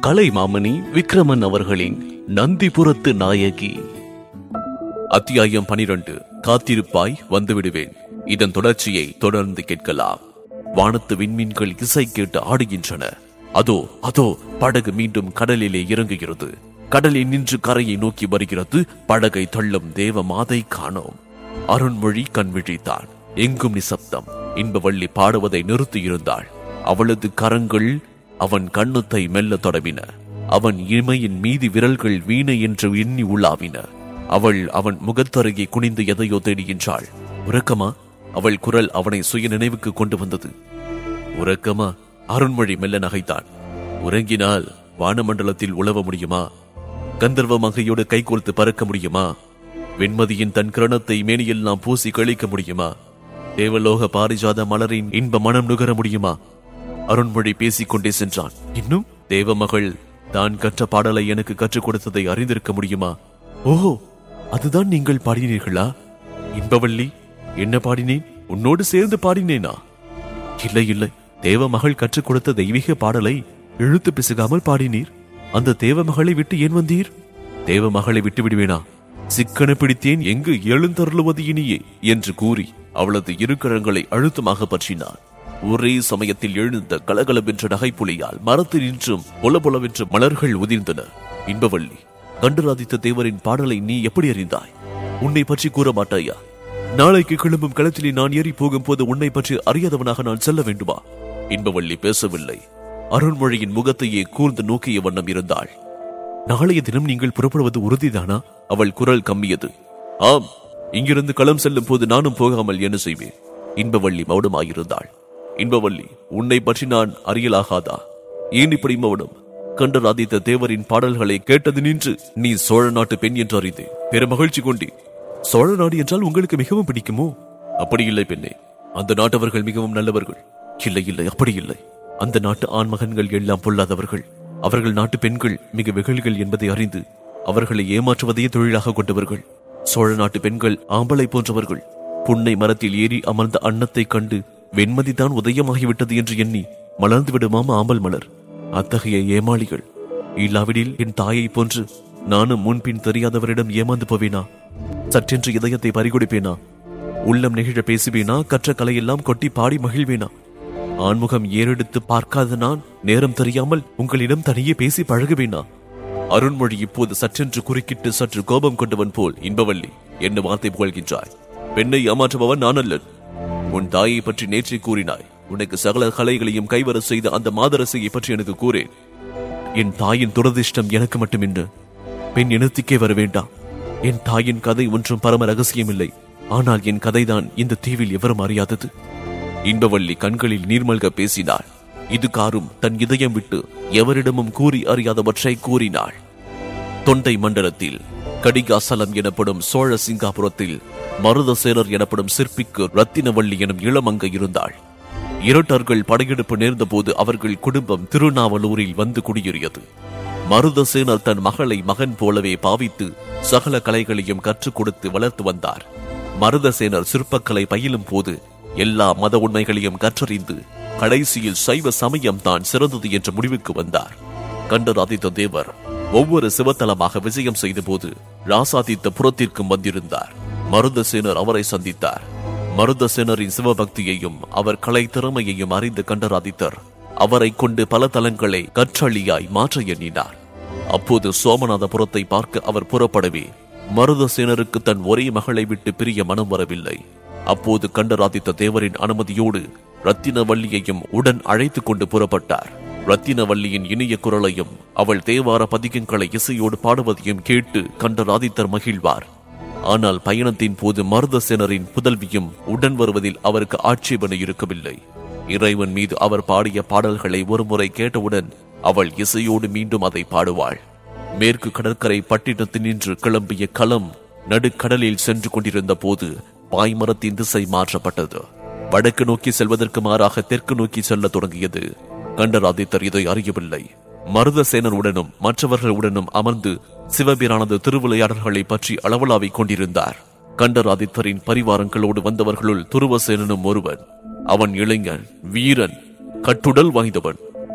கலைமாமணி விக்ரமன் அவர்களின் நந்திபுரத்து நாயகி. அத்தியாயம் 12. காத்திருப்பாய், வந்துவிடுவேன். இதன் தொடர்ச்சியை தொடர்ந்து கேட்கலாம். வானத்து விண்மீன்கள் இசை கேட்டு ஆடுகின்றன. அதோ அதோ படகு மீண்டும் கடலிலே இறங்குகிறது. கடலில் நின்று கரையை நோக்கி வருகிறது. படகை தள்ளும் தேவ மாதை காணோம். அருண்மொழி கண் விழித்தான். எங்கும் நிசப்தம். இன்பவள்ளி பாடுவதை நிறுத்தியிருந்தாள். அவளது கரங்கள் அவன் கண்ணுத்தை மெல்ல தொடவின. அவன் இமையின் மீதி விரல்கள் வீணை என்று எண்ணி உள்ளாவின. அவள் அவன் முகத்தருகே குனிந்து எதையோ தேடுகின்றாள். உறக்கமா? அவள் குரல் அவனை சுய நினைவுக்கு கொண்டு வந்தது. உறக்கமா? அருண்மொழி மெல்ல நகைத்தான். உறங்கினால் வானமண்டலத்தில் உழவ முடியுமா? கந்தர்வ மங்கையோடு கைகோர்த்து பறக்க முடியுமா? வெண்மதியின் தன் கிரணத்தை மேனியெல்லாம் பூசி கழிக்க முடியுமா? தேவலோக பாரிஜாத மலரின் இன்ப மனம் நுகர முடியுமா? அருண்மொழி பேசிக்கொண்டே சென்றான். இன்னும் தேவமகள் தான் கற்ற பாடலை எனக்கு கற்றுக் கொடுத்ததை அறிந்திருக்க முடியுமா? ஓஹோ, அதுதான் நீங்கள் பாடினீர்களா? இன்பவள்ளி, என்ன பாடினேன்? உன்னோடு சேர்ந்து பாடினேனா? இல்லை இல்லை, தேவமகள் கற்றுக் கொடுத்த தெய்வீக பாடலை இழுத்து பிசுகாமல் பாடினீர். அந்த தேவமகளை விட்டு ஏன் வந்தீர்? தேவமகளை விட்டு விடுவேனா? சிக்கன பிடித்தேன், எங்கு எழுந்தருளுவது இனியே என்று கூறி அவளது இரு கரங்களை அழுத்தமாக பற்றினார். ஒரே சமயத்தில் எழுந்த கலகலவென்ற நகைப்புலியால் மரத்தில் நின்றும் பொலபொலவென்ற மலர்கள் உதிர்ந்தன. இன்பவள்ளி, கண்டராதித்த தேவரின் பாடலை நீ எப்படி அறிந்தாய்? உன்னை பற்றி கூற மாட்டாயா? நாளைக்கு கிளம்பும் களத்திலே நான் ஏறி போகும் போது உன்னை பற்றி அறியாதவனாக நான் செல்ல வேண்டுமா? இன்பவள்ளி பேசவில்லை. அருண்மொழியின் முகத்தையே கூர்ந்து நோக்கிய வண்ணம் இருந்தாள். நாளைய தினம் நீங்கள் புறப்படுவது உறுதிதானா? அவள் குரல் கம்மியது. ஆம், இங்கிருந்து களம் செல்லும் போது நானும் போகாமல் என்ன செய்வேன்? இன்பவள்ளி மௌனமாயிருந்தாள். இன்பவள்ளி, உன்னை பற்றி நான் அறியலாகாதா? ஏன் இப்படி மௌனம்? கண்டராதித்த தேவரின் பாடல்களை கேட்டது நின்று நீ சோழ நாட்டு பெண் என்று அறிந்தேன். பெரும் மகிழ்ச்சி கொண்டே. சோழ நாடு என்றால் உங்களுக்கு மிகவும் பிடிக்குமோ? அப்படி இல்லை பெண்ணே, அந்த நாட்டவர்கள் மிகவும் நல்லவர்கள். இல்லை இல்லை, அப்படி இல்லை. அந்த நாட்டு ஆண்மகன்கள் எல்லாம் பொல்லாதவர்கள். அவர்கள் நாட்டு பெண்கள் மிக வெகுளிகள் என்பதை அறிந்து அவர்களை ஏமாற்றுவதையே தொழிலாக கொண்டவர்கள். சோழ நாட்டு பெண்கள் ஆம்பளை போன்றவர்கள். புன்னை மரத்தில் ஏறி அமர்ந்த அன்னத்தை கண்டு வெண்மதிதான் உதயமாகிவிட்டது என்று எண்ணி மலர்ந்து விடுமாம் ஆம்பல் மலர். அத்தகைய ஏமாளிகள். இல்லாவிடில் என் தாயை போன்று நானும் முன்பின் தெரியாதவரிடம் ஏமாந்து போவேனா? சற்றென்று இதயத்தை பறிகொடுப்பேனா? உள்ளம் நெகிழ பேசுவேனா? கற்ற கலையெல்லாம் கொட்டி பாடி மகிழ்வேனா? ஆண்முகம் ஏறெடுத்து பார்க்காத நான் நேரம் தெரியாமல் உங்களிடம் தனியே பேசி பழகுவேனா? அருண்மொழி இப்போது சற்றென்று குறுக்கிட்டு சற்று கோபம் கொண்டவன் போல், இன்பவள்ளி, என்ன வார்த்தை புகழ்கின்றாய்? பெண்ணை ஏமாற்றுபவன் நான் அல்ல. உன் தாயை பற்றி நேற்றை கூறினாய். உனக்கு சகல கலைகளையும் கைவர செய்த அந்த மாதரசியை பற்றி எனக்கு கூறேன். என் தாயின் துரதிர்ஷ்டம் எனக்கு மட்டுமின்று பெண் இனத்துக்கே வர வேண்டாம். என் தாயின் கதை ஒன்றும் பரம ரகசியமில்லை. ஆனால் என் கதைதான் இந்த தீவில் எவரும் அறியாதது. இன்பவள்ளி கண்களில் நீர்மல்க பேசினாள். இது காரும் தன் இதயம் விட்டு எவரிடமும் கூறி அறியாதவற்றை கூறினாள். தொண்டை மண்டலத்தில் கடிகாசலம் எனப்படும் சோழ சிங்காபுரத்தில் மருதசேனர் எனப்படும் சிற்பிக்கு ரத்தினவள்ளி எனும் இளமங்கை இருந்தாள். இரட்டர்கள் படையெடுப்பு நேர்ந்த போது அவர்கள் குடும்பம் திருநாவலூரில் வந்து குடியேறியது. மருதசேனர் தன் மகளை மகன் போலவே பாவித்து சகல கலைகளையும் கற்றுக் கொடுத்து வளர்த்து வந்தார். மருதசேனர் சிற்பக்கலை பயிலும் போது எல்லா மத உண்மைகளையும் கற்றறிந்து கடைசியில் சைவ சமயம் தான் சிறந்தது என்ற முடிவுக்கு வந்தார். கண்டராதித்த தேவர் ஒவ்வொரு சிவத்தலமாக விஜயம் செய்த போது ராசாதித்த புறத்திற்கும் வந்திருந்தார். மருதசேனர் அவரை சந்தித்தார். மருதசேனரின் சிவபக்தியையும் அவர் கலை திறமையையும் அறிந்த கண்டராதித்தர் அவரை கொண்டு பல தலங்களை கற்றளியாய் மாற்ற எண்ணினார். அப்போது சோமநாதபுரத்தை பார்க்க அவர் புறப்படவே மருதசேனருக்கு தன் ஒரே மகளை விட்டு பிரிய மனம் வரவில்லை. அப்போது கண்டராதித்த தேவரின் அனுமதியோடு ரத்தினவள்ளியையும் உடன் அழைத்துக் கொண்டு புறப்பட்டார். ரத்தினவள்ளியின் இனிய குரலையும் அவள் தேவார பதிகங்களை இசையோடு பாடுவதையும் கேட்டு கண்டராதித்தர் மகிழ்வார். ஆனால் பயணத்தின் போது மருதசேனரின் புதல்வியும் உடன் வருவதில் அவருக்கு ஆட்சேபனை இருக்கவில்லை. இறைவன் மீது அவர் பாடிய பாடல்களை ஒருமுறை கேட்டவுடன் அவள் இசையோடு மீண்டும் அதை பாடுவாள். மேற்கு கடற்கரை பட்டினத்தில் நின்று கிளம்பிய களம் நடுக்கடலில் சென்று கொண்டிருந்த போது பாய்மரத்தின் திசை மாற்றப்பட்டது. வடக்கு நோக்கி செல்வதற்கு மாறாக தெற்கு நோக்கி செல்ல தொடங்கியது. கண்டராதித்தர் இதை அறியவில்லை. மருதசேனருடனும் மற்றவர்களுடனும் அமர்ந்து சிவபிரானது திருவிளையாடல்களை பற்றி அளவலாவிக் கொண்டிருந்தார். கண்டராதித்தரின் பரிவாரங்களோடு வந்தவர்களுள் துருவசேனனும் ஒருவன். அவன் இளைஞன், வீரன், கட்டுடல் வாய்ந்தவன்.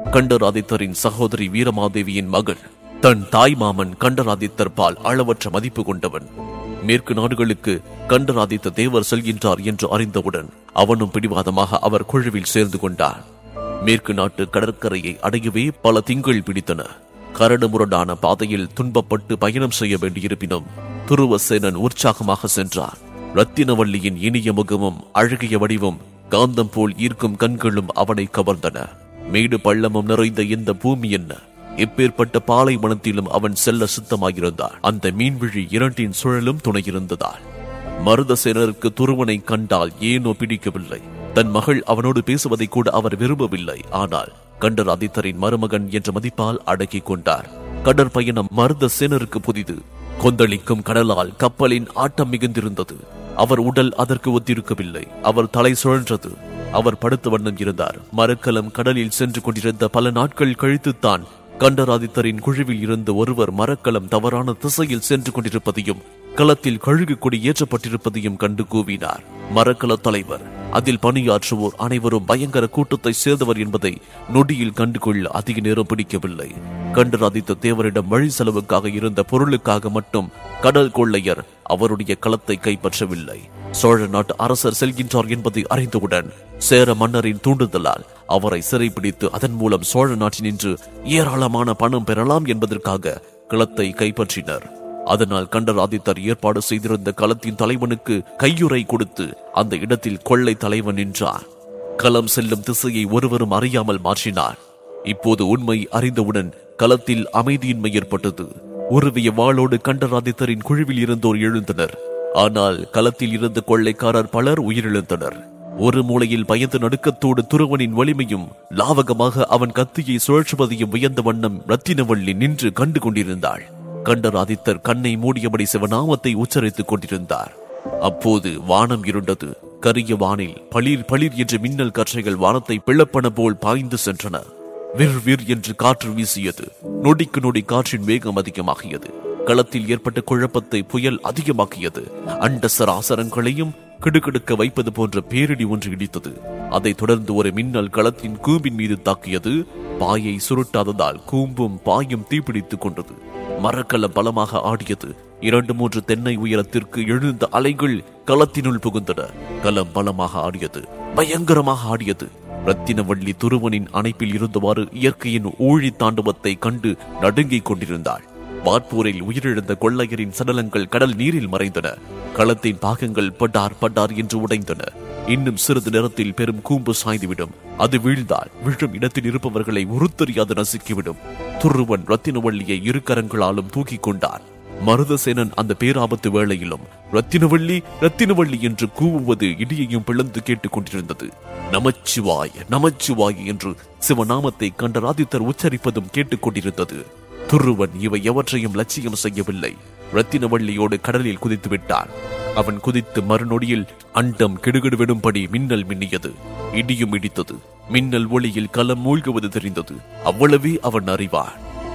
கண்டராதித்தரின் சகோதரி வீரமாதேவியின் மகள். தன் தாய் மாமன் கண்டராதித்தர் பால் அளவற்ற மதிப்பு கொண்டவன். மேற்கு நாடுகளுக்கு கண்டராதித்த தேவர் செல்கின்றார் என்று அறிந்தவுடன் அவனும் பிடிவாதமாக அவர் குழுவில் சேர்ந்து கொண்டார். மேற்கு நாட்டு கடற்கரையை அடையவே பல திங்கள் பிடித்தன. கரடுமுரடான பாதையில் துன்பப்பட்டு பயணம் செய்ய வேண்டியிருப்பினும் துருவசேனன் உற்சாகமாக சென்றார். ரத்தினவள்ளியின் இனிய முகமும் அழகிய வடிவும் காந்தம் போல் ஈர்க்கும் கண்களும் அவனை கவர்ந்தன. மேடு பள்ளமும் நிறைந்த இந்த பூமி என்ன, எப்பேற்பட்ட பாலைவனத்திலும் அவன் செல்ல சித்தமாயிருந்தார். அந்த மீன்விழி இரண்டின் சுழலும் துணையிருந்ததால் மருதசேனருக்கு துருவனை கண்டால் ஏனோ பிடிக்கவில்லை. தன் மகள் அவனோடு பேசுவதை கூட அவர் விரும்பவில்லை. ஆனால் கண்டராதித்தரின் மருமகன் என்ற மதிப்பால் அடக்கிக் கொண்டார். கடற்பயணம் மருதசேனருக்கு புதிது. கொந்தளிக்கும் கடலால் கப்பலின் ஆட்டம் மிகுந்திருந்தது. அவர் உடல் அதற்கு ஒத்திருக்கவில்லை. அவர் தலை சுழன்றது. அவர் படுத்த வண்ணம் இருந்தார். மரக்கலம் கடலில் சென்று கொண்டிருந்த பல நாட்கள் கழித்துத்தான் கண்டராதித்தரின் குழுவில் இருந்த ஒருவர் மரக்கலம் தவறான திசையில் சென்று கொண்டிருப்பதையும் களத்தில் கழுகு கொடி ஏற்றப்பட்டிருப்பதையும் கண்டு கூவினார். மரக்கல தலைவர், அதில் பணியாற்றுவோர் அனைவரும் பயங்கர கூட்டத்தை சேர்ந்தவர் என்பதை நொடியில் கண்டுகொள்ள அதிக நேரம் பிடிக்கவில்லை. கண்டராதித்த தேவரிடம் வழி செலவுக்காக இருந்த பொருளுக்காக மட்டும் கடல் கொள்ளையர் அவருடைய களத்தை கைப்பற்றவில்லை. சோழ நாட்டு அரசர் செல்கின்றார் என்பதை அறிந்தவுடன் சேர மன்னரின் தூண்டுதலால் அவரை சிறைப்பிடித்து அதன் மூலம் சோழ நாட்டினின்று ஏராளமான பணம் பெறலாம் என்பதற்காக களத்தை கைப்பற்றினர். அதனால் கண்டராதித்தர் ஏற்பாடு செய்திருந்த களத்தின் தலைவனுக்கு கையுறை கொடுத்து அந்த இடத்தில் கொள்ளை தலைவன் நின்றார். களம் செல்லும் திசையை ஒருவரும் அறியாமல் மாற்றினார். இப்போது உண்மை அறிந்தவுடன் களத்தில் அமைதியின்மை ஏற்பட்டது. உருவிய வாளோடு கண்டராதித்தரின் குழுவில் இருந்தோர் எழுந்தனர். ஆனால் களத்தில் இருந்த கொள்ளைக்காரர் பலர் உயிரிழந்தனர். ஒரு மூலையில் பயந்து நடுக்கத்தோடு துருவனின் வலிமையும் லாவகமாக அவன் கத்தியை சுழற்றுவதையும் வியந்த வண்ணம் ரத்தினவள்ளி நின்று கண்டு கொண்டிருந்தாள். கண்டராதித்தர் கண்ணை மூடியபடி சிவநாமத்தை உச்சரித்துக் கொண்டிருந்தார். அப்போது வானம் இருண்டது. கரிய வானில் பளிர் பளிர் என்று மின்னல் கற்றைகள் வானத்தை பிளப்பன போல் பாய்ந்து சென்றன. விர் விர் என்று காற்று வீசியது. நொடிக்கு நொடி காற்றின் வேகம் அதிகமாகியது. களத்தில் ஏற்பட்ட குழப்பத்தை புயல் அதிகமாக்கியது. அண்ட சராசரங்களையும் கிடுகிடுக்க வைப்பது போன்ற பேரிடி ஒன்று இடித்தது. அதைத் தொடர்ந்து ஒரு மின்னல் களத்தின் கூம்பின் மீது தாக்கியது. பாயை சுருட்டாததால் கூம்பும் பாயும் தீப்பிடித்துக் கொண்டது. மரக்கலம் பலமாக ஆடியது. 2-3 தென்னை உயரத்திற்கு எழுந்த அலைகள் களத்தினுள் புகுந்தன. களம் பலமாக ஆடியது, பயங்கரமாக ஆடியது. ரத்தினவள்ளி துருவனின் அணைப்பில் இருந்தவாறு இயற்கையின் ஊழி தாண்டவத்தை கண்டு நடுங்கிக் கொண்டிருந்தாள். வார்போரில் உயிரிழந்த கொள்ளையரின் சடலங்கள் கடல் நீரில் மறைந்தன. களத்தின் பாகங்கள் பட்டார் பட்டார் என்று உடைந்தன. இன்னும் சிறிது நேரத்தில் பெரும் கூம்பு சாய்ந்துவிடும். அது வீழ்ந்தால் விழும் இடத்தில் இருப்பவர்களை உருத்தறியாது நசுக்கிவிடும். துருவன் ரத்தினவள்ளியை இரு கரங்களாலும் தூக்கிக் கொண்டான். மருதசேனன் அந்த பேராபத்து வேளையிலும் ரத்தினவள்ளி ரத்தினவள்ளி என்று கூவுவது இடியையும் பிளந்து கேட்டுக் கொண்டிருந்தது. நமச்சிவாய நமச்சிவாய என்று சிவநாமத்தை கண்டராதித்தர் உச்சரிப்பதும் கேட்டுக் கொண்டிருந்தது. துருவன் இவை எவற்றையும் லட்சியம் செய்யவில்லை. ரத்தினவள்ளியோடு கடலில் குதித்து விட்டான். அவன் குதித்து மறுநொடியில் அண்டம் கிடுகிடுவிடும்படி மின்னல் மின்னியது. இடியும் இடித்தது. மின்னல் ஒளியில் களம் மூழ்குவது தெரிந்தது. அவ்வளவே அவன் அறிவான்.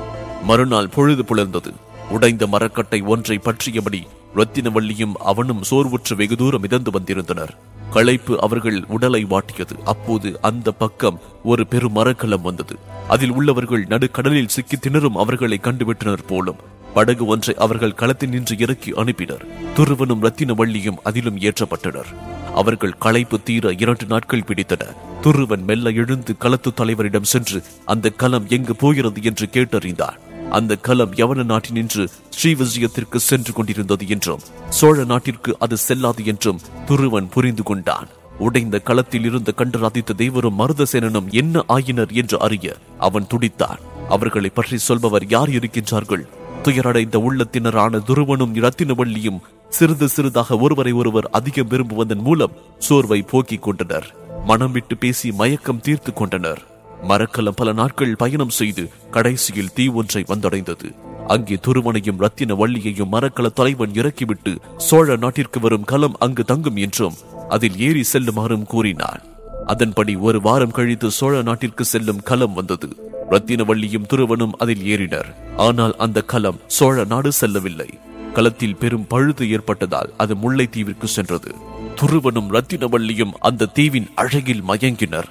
மறுநாள் பொழுது புலர்ந்தது. உடைந்த மரக்கட்டை ஒன்றை பற்றியபடி ரத்தினவள்ளியும் அவனும் சோர்வுற்று வெகு தூரம் மிதந்து வந்திருந்தனர். களைப்பு அவர்கள் உடலை வாட்டியது. அப்போது அந்த பக்கம் ஒரு பெரும் மரக்கலம் வந்தது. அதில் உள்ளவர்கள் நடுக்கடலில் சிக்கி திணறும் அவர்களை கண்டுவிட்டனர் போலும். படகு ஒன்றை அவர்கள் களத்தில் நின்று இறக்கி அனுப்பினர். துருவனும் ரத்தினவள்ளியும் அதிலும் ஏற்றப்பட்டனர். அவர்கள் களைப்பு தீர 2 நாட்கள் பிடித்தன. துருவன் மெல்ல எழுந்து களத்து தலைவரிடம் சென்று அந்த களம் எங்கு போகிறது என்று கேட்டறிந்தார். அந்த களம் யவன நாட்டினின்று ஸ்ரீவிஜயத்திற்கு சென்று கொண்டிருந்தது என்றும் சோழ நாட்டிற்கு அது செல்லாது என்றும் துருவன் புரிந்து கொண்டான். உடைந்த களத்தில் இருந்த கண்டராதித்த தேவரும் மருதசேனனும் என்ன ஆயினர் என்று அறிய அவன் துடித்தான். அவர்களை பற்றி சொல்பவர் யார் இருக்கின்றார்கள்? துயரடைந்த உள்ளத்தினரான துருவனும் ரத்தினவள்ளியும் சிறிது சிறிதாக ஒருவரை ஒருவர் அதிகம் விரும்புவதன் மூலம் சோர்வை போக்கிக் கொண்டனர். மனம் விட்டு பேசி மயக்கம் தீர்த்து கொண்டனர். மரக்கலம் பல நாட்கள் பயணம் செய்து கடைசியில் தீ ஒன்றை வந்தடைந்தது. அங்கே துருவனையும் ரத்தினவள்ளியையும் மரக்கல தலைவன் இறக்கிவிட்டு சோழ நாட்டிற்கு வரும் களம் அங்கு தங்கும் என்றும் அதில் ஏறி செல்லுமாறும் கூறினான். அதன்படி 1 வாரம் கழித்து சோழ நாட்டிற்கு செல்லும் களம் வந்தது. ரத்தினவள்ளியும் துருவனும் அதில் ஏறினர். ஆனால் அந்த களம் சோழ நாடு செல்லவில்லை. களத்தில் பெரும் பழுது ஏற்பட்டதால் அது முல்லைத்தீவிற்கு சென்றது. துருவனும் ரத்தினவள்ளியும் அந்த தீவின் அழகில் மயங்கினர்.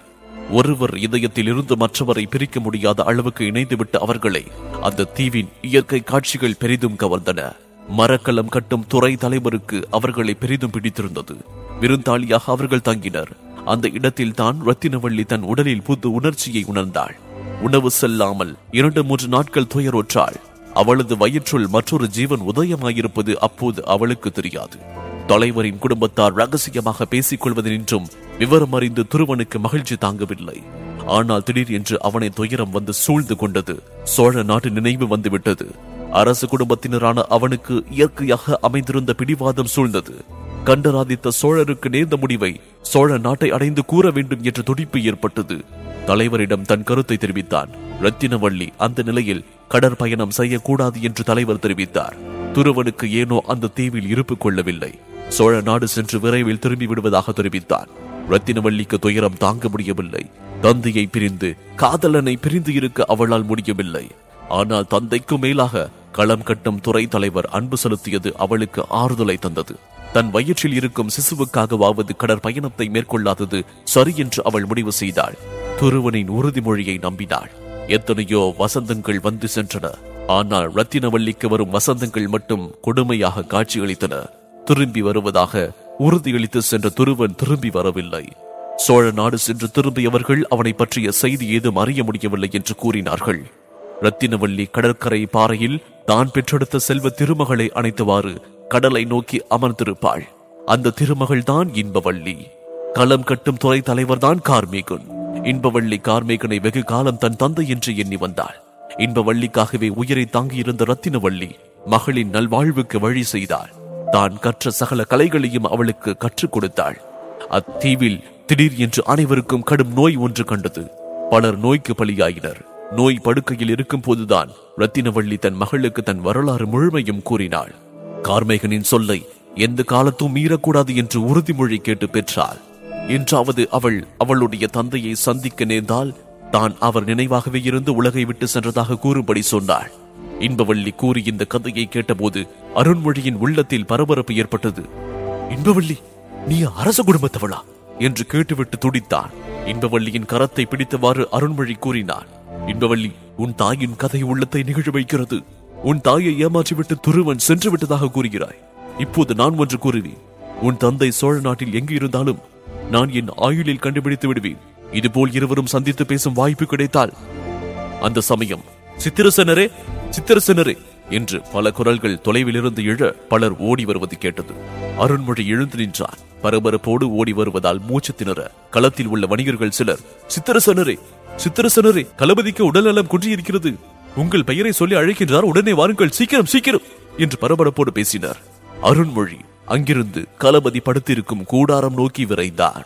ஒருவர் இதயத்தில் இருந்து மற்றவரை பிரிக்க முடியாத அளவுக்கு இணைந்துவிட்ட அவர்களை அந்த தீவின் இயற்கை காட்சிகள் பெரிதும் கவர்ந்தன. மரக்கலம் கட்டும் துறை தலைவருக்கு அவர்களை பெரிதும் பிடித்திருந்தது. விருந்தாளியாக அவர்கள் தங்கினர். அந்த இடத்தில் தான் ரத்தினவள்ளி தன் உடலில் புது உணர்ச்சியை உணர்ந்தாள். உணவு செல்லாமல் 2-3 நாட்கள் துயரோற்றாள். அவளது வயிற்றுள் மற்றொரு ஜீவன் உதயமாயிருப்பது அப்போது அவளுக்கு தெரியாது. தலைவரின் குடும்பத்தார் ரகசியமாக பேசிக் கொள்வதென்றும் விவரம் அறிந்து துருவனுக்கு மகிழ்ச்சி தாங்கவில்லை. ஆனால் திடீர் என்று அவனை துயரம் வந்து சூழ்ந்து கொண்டது. சோழ நாட்டு நினைவு வந்துவிட்டது. அரசு குடும்பத்தினரான அவனுக்கு இயற்கையாக அமைந்திருந்த பிடிவாதம் சூழ்ந்தது. கண்டராதித்த சோழருக்கு நேர்ந்த முடிவை சோழ நாட்டை அடைந்து கூற வேண்டும் என்ற துடிப்பு ஏற்பட்டது. தலைவரிடம் தன் கருத்தை தெரிவித்தான். ரத்தினவள்ளி அந்த நிலையில் கடற்பயணம் செய்யக்கூடாது என்று தலைவர் தெரிவித்தார். துருவனுக்கு ஏனோ அந்த தீவில் இருப்பு கொள்ளவில்லை. சோழ நாடு சென்று விரைவில் திரும்பி விடுவதாக தெரிவித்தான். ரத்தினவள்ளிக்கு துயரம் தாங்க முடியவில்லை. தந்தையை பிரிந்து காதலனை பிரிந்து இருக்க அவளால் முடியவில்லை. ஆனால் தந்தைக்கு மேலாக களம் கட்டும் துறை தலைவர் அன்பு செலுத்தியது அவளுக்கு ஆறுதலை தந்தது. தன் வயிற்றில் இருக்கும் சிசுவுக்காகவாவது கடற்பயணத்தை மேற்கொள்ளாதது சரி என்று அவள் முடிவு செய்தாள். துருவனின் உறுதிமொழியை நம்பினாள். எத்தனையோ வசந்தங்கள் வந்து சென்றன. ஆனால் ரத்தினவள்ளிக்கு வரும் வசந்தங்கள் மட்டும் கொடுமையாக காட்சியளித்தன. திரும்பி வருவதாக உறுதியளித்து சென்ற துருவன் திரும்பி வரவில்லை. சோழ நாடு சென்று திரும்பியவர்கள் அவனை பற்றிய செய்தி ஏதும் அறிய முடியவில்லை என்று கூறினார்கள். ரத்தினவள்ளி கடற்கரை பாறையில் தான் பெற்றெடுத்த செல்வ திருமகளை அணைத்தவாறு கடலை நோக்கி அமர்ந்திருப்பாள். அந்த திருமகள் தான் இன்பவள்ளி. களம் கட்டும் துறை தலைவர் தான் கார்மேகன். இன்பவள்ளி கார்மேகனை வெகு காலம் தன் தந்தை என்று எண்ணி வந்தாள். இன்பவள்ளிக்காகவே உயிரை தாங்கியிருந்த ரத்தினவள்ளி மகளின் நல்வாழ்வுக்கு வழி செய்தாள். தான் கற்ற சகல கலைகளையும் அவளுக்கு கற்றுக் கொடுத்தாள். அத்தீவில் திடீர் என்று அனைவருக்கும் கடும் நோய் ஒன்று கண்டது. பலர் நோய்க்கு பலியாயினர். நோய் படுக்கையில் இருக்கும் போதுதான் ரத்தினவள்ளி தன் மகளுக்கு தன் வரலாறு முழுமையும் கூறினாள். கார்மேகனின் சொல்லை எந்த காலத்தும் மீறக்கூடாது என்று உறுதிமொழி கேட்டு பெற்றாள். என்றாவது அவளுடைய தந்தையை சந்திக்க நேர்ந்தால் தான் அவர் நினைவாகவே இருந்து உலகை விட்டு சென்றதாக கூறும்படி சொன்னாள். இன்பவள்ளி கூறி இந்த கதையை கேட்டபோது அருண்மொழியின் உள்ளத்தில் பரபரப்பு ஏற்பட்டது. இன்பவள்ளி, நீ அரச குடும்பத்தவளா என்று கேட்டுவிட்டு துடித்தான். இன்பவள்ளியின் கரத்தை பிடித்தவாறு அருண்மொழி கூறினான். இன்பவள்ளி, உன் தாயின் கதை உள்ளத்தை நிகழ வைக்கிறது. உன் தாயை ஏமாற்றிவிட்டு துருவன் சென்று விட்டதாக கூறுகிறாய். இப்போது நான் ஒன்று கூறுவேன். உன் தந்தை சோழ நாட்டில் எங்கு இருந்தாலும் நான் என் ஆயுளில் கண்டுபிடித்து விடுவேன். இதுபோல் இருவரும் சந்தித்து பேசும் வாய்ப்பு கிடைத்தால் அந்த சமயம் சித்திரசேனரே, சித்திரசேனரே என்று பல குரல்கள் தொலைவில் இருந்து எழ பலர் ஓடி வருவது கேட்டது. அருண்மொழி எழுந்து நின்றான். பரபரப்போடு ஓடி வருவதால் மூச்சு திணற களத்தில் உள்ள வணிகர்கள் சிலர், சித்திரசேனரே, சித்திரசேனரே, களபதிக்கு உடல்நலம் குன்றியிருக்கிறது. உங்கள் பெயரை சொல்லி அழைக்கின்றார். உடனே வாருங்கள், சீக்கிரம் சீக்கிரம் என்று பரபரப்போடு பேசினார். அருண்மொழி அங்கிருந்து களபதி படுத்திருக்கும் கூடாரம் நோக்கி விரைந்தார்.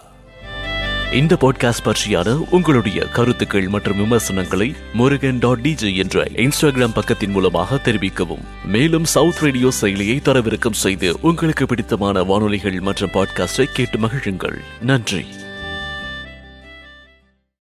இந்த பாட்காஸ்ட் பற்றியான உங்களுடைய கருத்துக்கள் மற்றும் விமர்சனங்களை murugan.dj என்ற இன்ஸ்டாகிராம் பக்கத்தின் மூலமாக தெரிவிக்கவும். மேலும் சவுத் ரேடியோ செயலியை தரவிறக்கம் செய்து உங்களுக்கு பிடித்தமான வானொலிகள் மற்றும் பாட்காஸ்டை கேட்டு மகிழுங்கள். நன்றி.